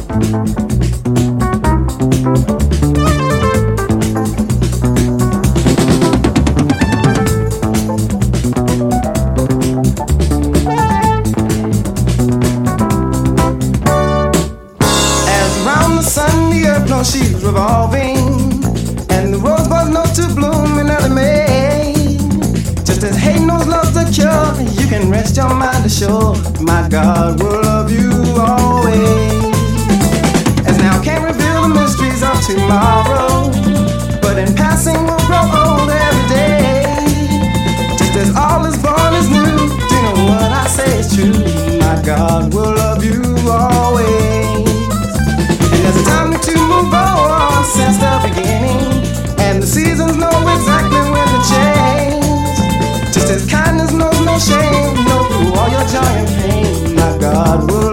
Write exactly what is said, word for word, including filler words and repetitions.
She's revolving, and the rosebud knows to bloom in early May. Just as hate knows love's the cure, you can rest your mind assured, my God will love you always. As now can't reveal the mysteries of tomorrow, but in passing we'll grow old every day. Just as all is born is new, do you know what I say is true? My God will love you always. And there's a time to move on since the beginning, and the seasons know exactly when to change. Just as kindness knows no shame, know through all your joy and pain, my God will